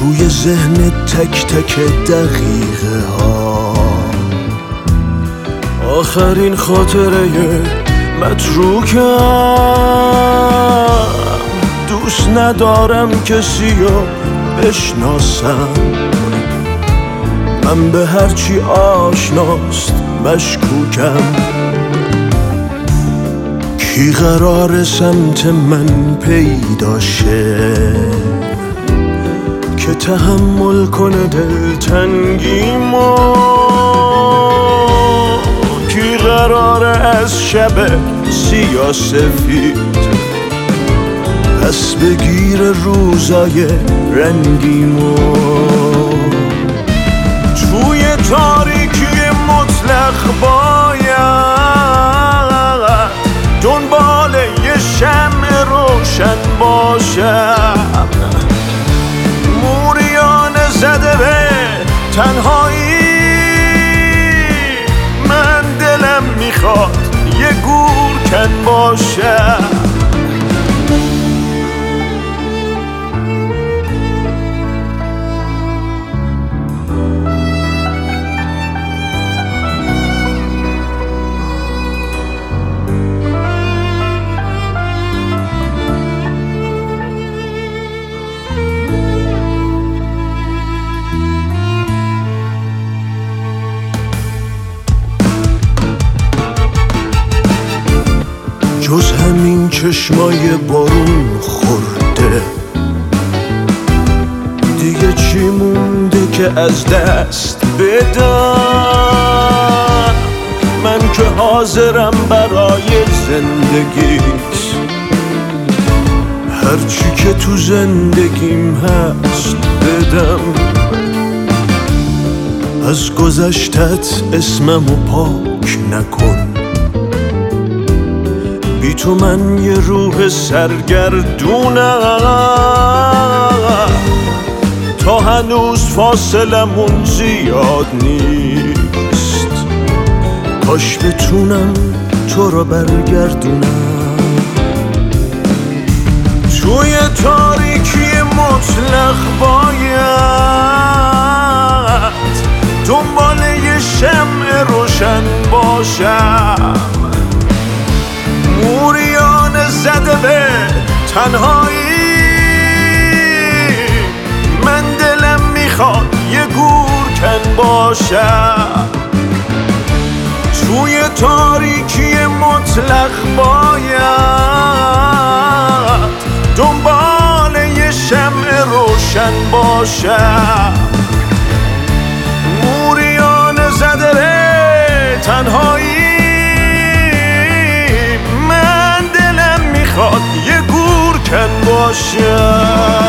توی ذهن تک تک دقیقه ها. آخرین خاطره متروکم، دوست ندارم کسی رو بشناسم. من به هرچی آشناست مشکوکم. کی قرار سمت من پیدا شه که تحمل کنه دلتنگیمو؟ کی قراره از شب سیاه‌سفید پس بگیر روزای رنگیمو؟ توی تاریکی مطلق باید دنبال یه شمع روشن باشم. موریانه زده به تنهایی، من دلم میخواد یه گورکن باشم. جز همین چشمای بارون خورده دیگه چی مونده که از دست بدم؟ من که حاضرم برای زندگیت هرچی که تو زندگیم هست بدم. از گذشتت اسممو پاک نکن، بی تو من یه روح سرگردونم. تا هنوز فاصلمون زیاد نیست، کاش بتونم تو رو برگردونم. توی تاریکی مطلق باید دنبال یه شمع روشن باشم. موریانه زده به تنهایی، من دلم میخواد یه گورکن باشم. توی تاریکی مطلق باید دنبال یه شمع روشن باشم. موریانه زده به تنهایی، یه گورکن باشم.